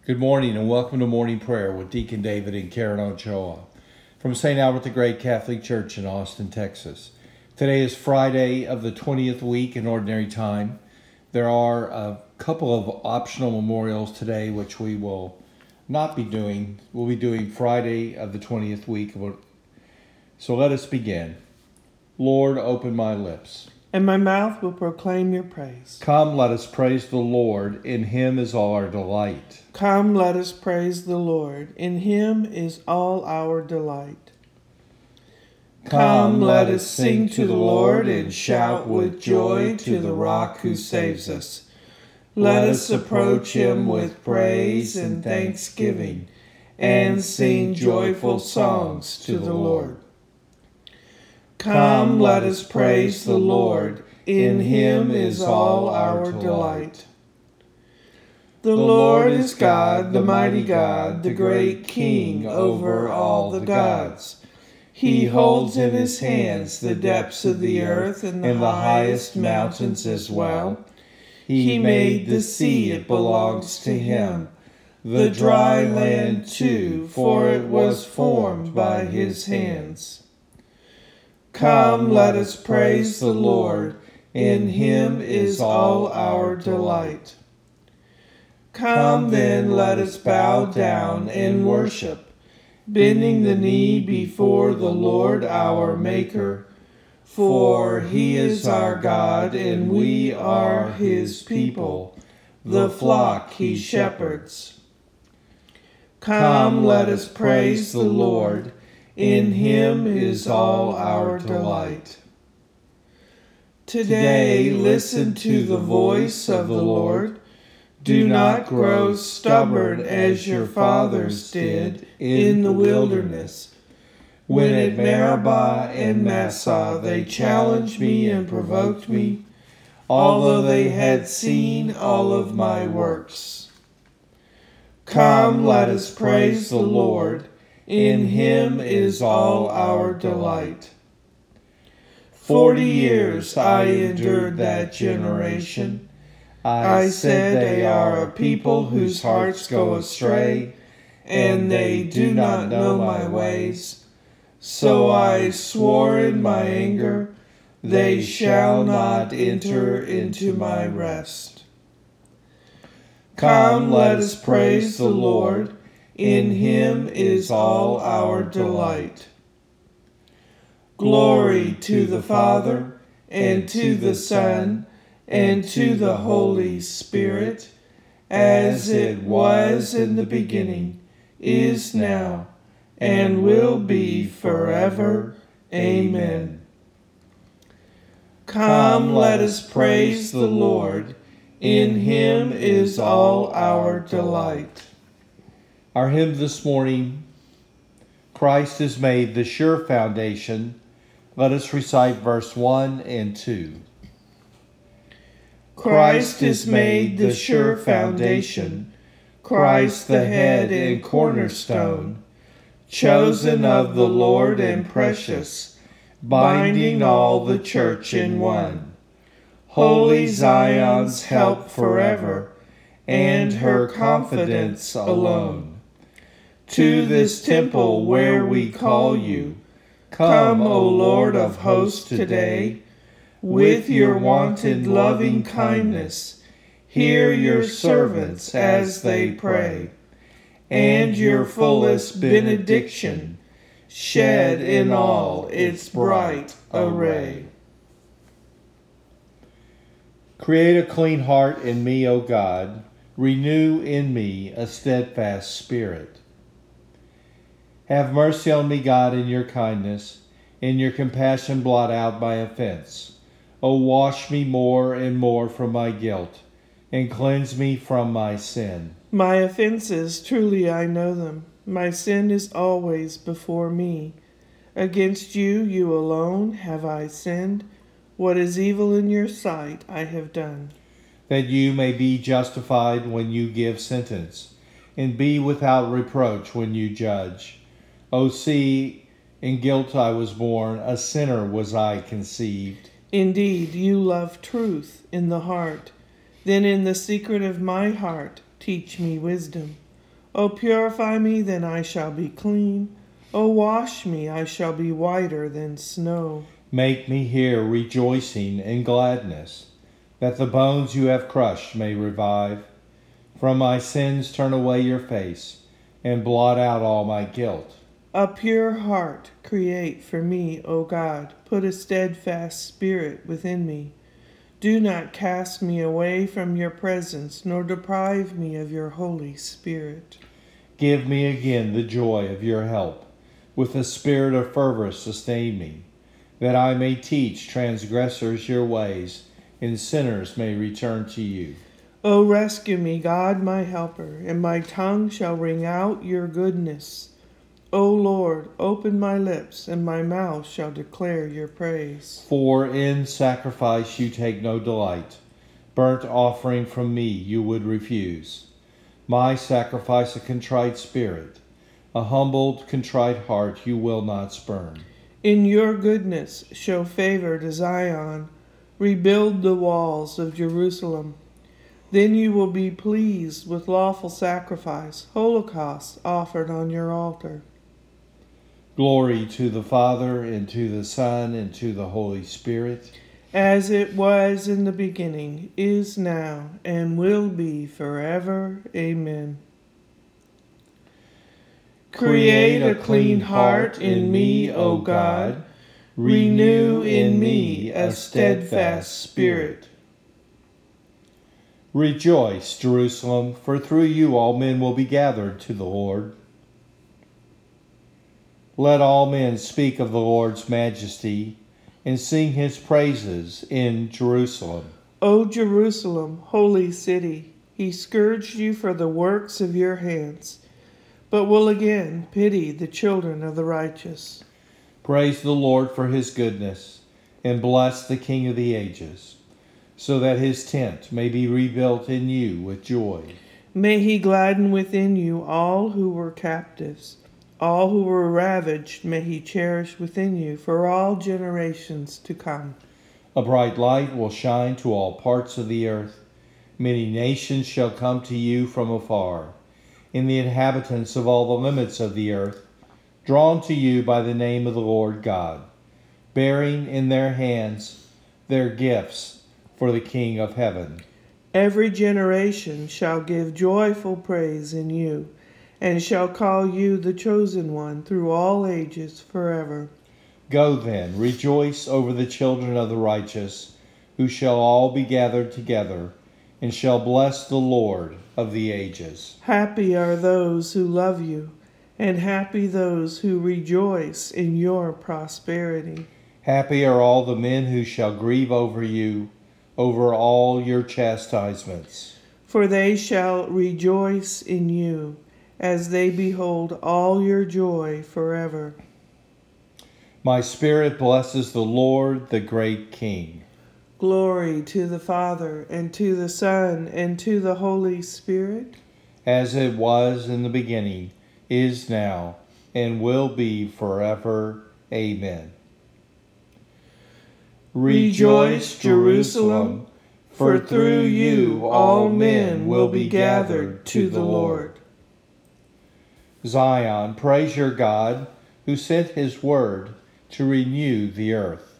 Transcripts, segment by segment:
Good morning and welcome to Morning Prayer with Deacon David and Karen Ochoa from St. Albert the Great Catholic Church in Austin, Texas. Today is Friday of the 20th week in Ordinary Time. There are a couple of optional memorials today which we will not be doing. We'll be doing Friday of the 20th week. So let us begin. Lord, open my lips, and my mouth will proclaim your praise. Come, let us praise the Lord. In him is all our delight. Come, let us praise the Lord. In him is all our delight. Come, let us sing to the Lord and shout with joy to the rock who saves us. Let us approach him with praise and thanksgiving and sing joyful songs to the Lord. Come, let us praise the Lord. In him is all our delight. The Lord is God, the mighty God, the great King over all the gods. He holds in his hands the depths of the earth and the highest mountains as well. He made the sea, it belongs to him. The dry land too, for it was formed by his hands. Come, let us praise the Lord. In him is all our delight. Come then, let us bow down and worship, bending the knee before the Lord our Maker. For he is our God, and we are his people, the flock he shepherds. Come, let us praise the Lord. In him is all our delight. Today, listen to the voice of the Lord. Do not grow stubborn as your fathers did in the wilderness. When at Meribah and Massah they challenged me and provoked me, although they had seen all of my works. Come, let us praise the Lord. In him is all our delight. 40 years I endured that generation. I said they are a people whose hearts go astray, and they do not know my ways. So I swore in my anger, they shall not enter into my rest. Come, let us praise the Lord. In him is all our delight. Glory to the Father, and to the Son, and to the Holy Spirit, as it was in the beginning, is now, and will be forever. Amen. Come, let us praise the Lord. In him is all our delight. Our hymn this morning, Christ is made the sure foundation. Let us recite verse 1 and 2. Christ is made the sure foundation, Christ the head and cornerstone, chosen of the Lord and precious, binding all the church in one. Holy Zion's help forever, and her confidence alone. To this temple where we call you, come, O Lord of hosts, today. With your wonted loving kindness, hear your servants as they pray, and your fullest benediction shed in all its bright array. Create a clean heart in me, O God. Renew in me a steadfast spirit. Have mercy on me, God, in your kindness. In your compassion blot out my offense. O wash me more and more from my guilt, and cleanse me from my sin. My offenses, truly I know them. My sin is always before me. Against you, you alone, have I sinned. What is evil in your sight I have done. That you may be justified when you give sentence, and be without reproach when you judge. O see, in guilt I was born, a sinner was I conceived. Indeed, you love truth in the heart. Then in the secret of my heart, teach me wisdom. O purify me, then I shall be clean. O wash me, I shall be whiter than snow. Make me hear rejoicing and gladness, that the bones you have crushed may revive. From my sins turn away your face, and blot out all my guilt. A pure heart create for me, O God. Put a steadfast spirit within me. Do not cast me away from your presence, nor deprive me of your Holy Spirit. Give me again the joy of your help. With a spirit of fervor sustain me, that I may teach transgressors your ways, and sinners may return to you. O rescue me, God, my helper, and my tongue shall ring out your goodness. O Lord, open my lips, and my mouth shall declare your praise. For in sacrifice you take no delight. Burnt offering from me you would refuse. My sacrifice a contrite spirit, a humbled, contrite heart you will not spurn. In your goodness show favor to Zion. Rebuild the walls of Jerusalem. Then you will be pleased with lawful sacrifice, holocausts offered on your altar. Glory to the Father, and to the Son, and to the Holy Spirit. As it was in the beginning, is now, and will be forever. Amen. Create a clean heart in me, O God. Renew in me a steadfast spirit. Rejoice, Jerusalem, for through you all men will be gathered to the Lord. Let all men speak of the Lord's majesty and sing his praises in Jerusalem. O Jerusalem, holy city, he scourged you for the works of your hands, but will again pity the children of the righteous. Praise the Lord for his goodness, and bless the King of the ages, so that his tent may be rebuilt in you with joy. May he gladden within you all who were captives. All who were ravaged may he cherish within you for all generations to come. A bright light will shine to all parts of the earth. Many nations shall come to you from afar, and the inhabitants of all the limits of the earth, drawn to you by the name of the Lord God, bearing in their hands their gifts for the King of heaven. Every generation shall give joyful praise in you, and shall call you the chosen one through all ages forever. Go then, rejoice over the children of the righteous, who shall all be gathered together, and shall bless the Lord of the ages. Happy are those who love you, and happy those who rejoice in your prosperity. Happy are all the men who shall grieve over you, over all your chastisements. For they shall rejoice in you, as they behold all your joy forever. My spirit blesses the Lord, the great King. Glory to the Father, and to the Son, and to the Holy Spirit. As it was in the beginning, is now, and will be forever. Amen. Rejoice, Jerusalem, for through you all men will be gathered to the Lord. Zion, praise your God, who sent his word to renew the earth.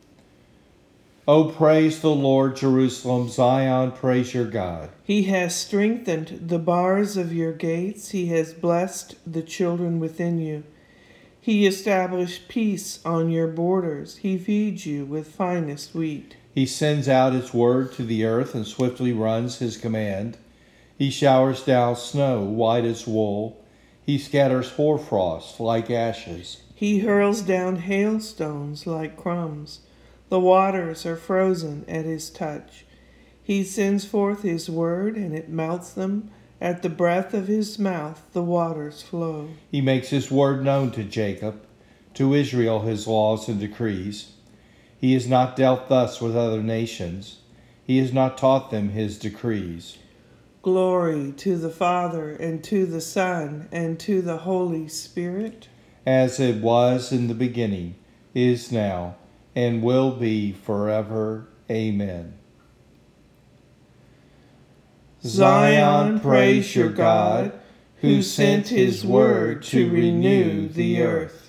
O praise the Lord, Jerusalem. Zion, praise your God. He has strengthened the bars of your gates. He has blessed the children within you. He established peace on your borders. He feeds you with finest wheat. He sends out his word to the earth and swiftly runs his command. He showers down snow white as wool. He scatters hoarfrost like ashes. He hurls down hailstones like crumbs. The waters are frozen at his touch. He sends forth his word, and it melts them. At the breath of his mouth the waters flow. He makes his word known to Jacob, to Israel his laws and decrees. He has not dealt thus with other nations. He has not taught them his decrees. Glory to the Father, and to the Son, and to the Holy Spirit. As it was in the beginning, is now, and will be forever. Amen. Zion, praise your God, who sent his word to renew the earth.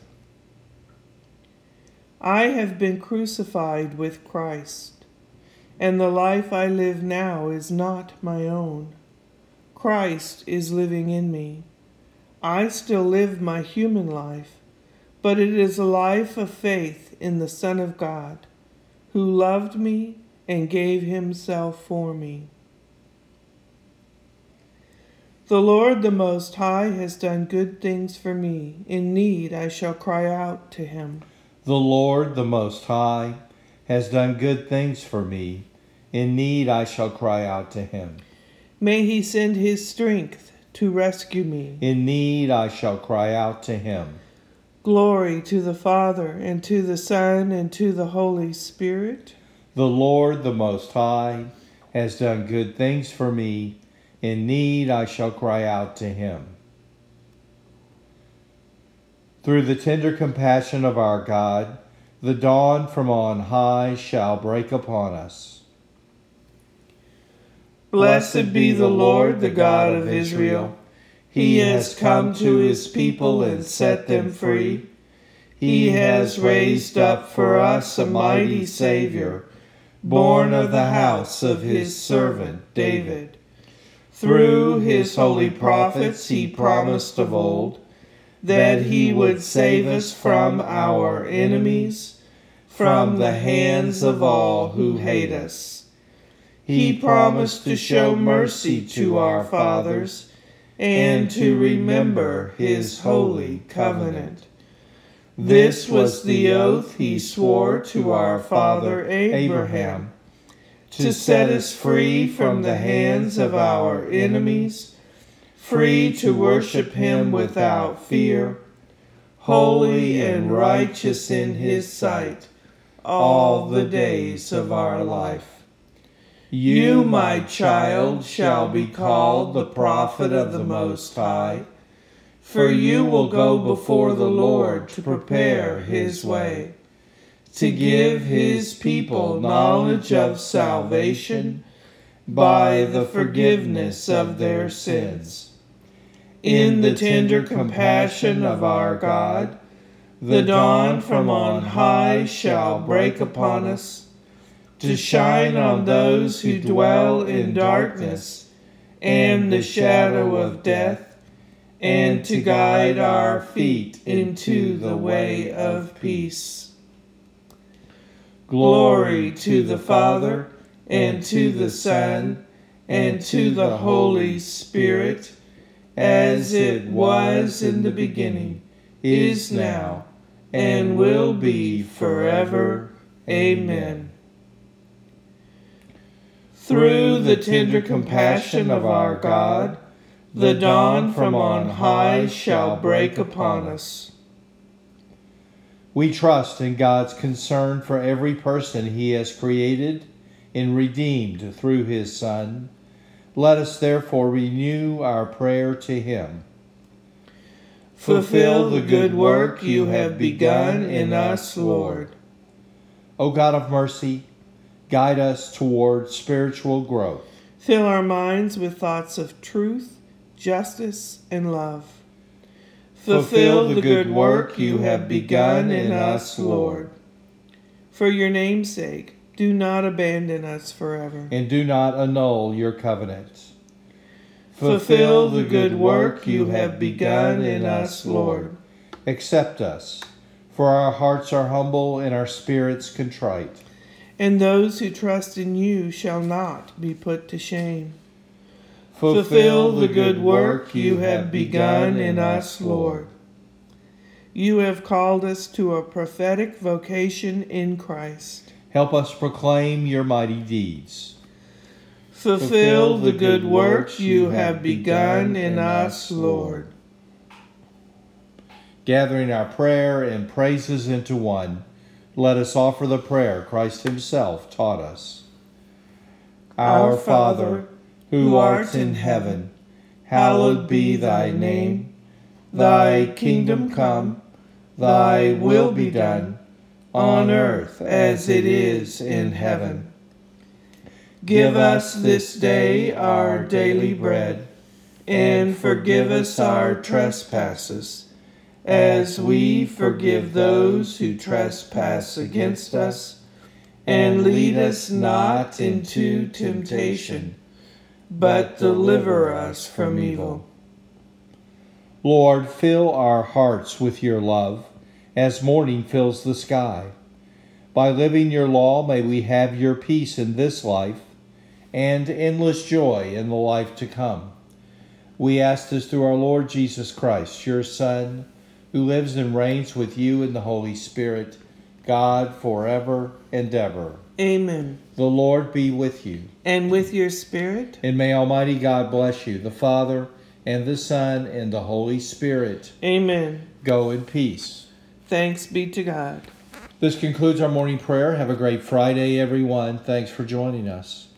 I have been crucified with Christ, and the life I live now is not my own. Christ is living in me. I still live my human life, but it is a life of faith in the Son of God, who loved me and gave himself for me. The Lord the Most High has done good things for me. In need I shall cry out to him. The Lord the Most High has done good things for me. In need I shall cry out to him. May he send his strength to rescue me. In need I shall cry out to him. Glory to the Father, and to the Son, and to the Holy Spirit. The Lord the Most High has done good things for me. In need I shall cry out to him. Through the tender compassion of our God, the dawn from on high shall break upon us. Blessed be the Lord, the God of Israel. He has come to his people and set them free. He has raised up for us a mighty Savior, born of the house of his servant David. Through his holy prophets he promised of old that he would save us from our enemies, from the hands of all who hate us. He promised to show mercy to our fathers and to remember his holy covenant. This was the oath he swore to our father Abraham, to set us free from the hands of our enemies, free to worship him without fear, holy and righteous in his sight, all the days of our life. You, my child, shall be called the prophet of the Most High, for you will go before the Lord to prepare his way, to give his people knowledge of salvation by the forgiveness of their sins. In the tender compassion of our God, the dawn from on high shall break upon us, to shine on those who dwell in darkness and the shadow of death, and to guide our feet into the way of peace. Glory to the Father, and to the Son, and to the Holy Spirit, as it was in the beginning, is now, and will be forever. Amen. Through the tender compassion of our God, the dawn from on high shall break upon us. We trust in God's concern for every person he has created and redeemed through his Son. Let us therefore renew our prayer to him. Fulfill the good work you have begun in us, Lord. O God of mercy, guide us toward spiritual growth. Fill our minds with thoughts of truth, justice, and love. Fulfill the good work you have begun in us, Lord. For your name's sake, do not abandon us forever. And do not annul your covenant. Fulfill the good work you have begun in us, Lord. Accept us, for our hearts are humble and our spirits contrite. And those who trust in you shall not be put to shame. Fulfill the good work you have begun in us, Lord. You have called us to a prophetic vocation in Christ. Help us proclaim your mighty deeds. Fulfill the good work you have begun in us, Lord. Gathering our prayer and praises into one, let us offer the prayer Christ himself taught us. Our Father, who art in heaven, hallowed be thy name. Thy kingdom come, thy will be done, on earth as it is in heaven. Give us this day our daily bread, and forgive us our trespasses, as we forgive those who trespass against us. And lead us not into temptation, but deliver us from evil. Lord, fill our hearts with your love, as morning fills the sky. By living your law, may we have your peace in this life, and endless joy in the life to come. We ask this through our Lord Jesus Christ, your Son, who lives and reigns with you in the Holy Spirit, God, forever and ever. Amen. The Lord be with you. And with your spirit. And may Almighty God bless you, the Father, and the Son, and the Holy Spirit. Amen. Go in peace. Thanks be to God. This concludes our morning prayer. Have a great Friday, everyone. Thanks for joining us.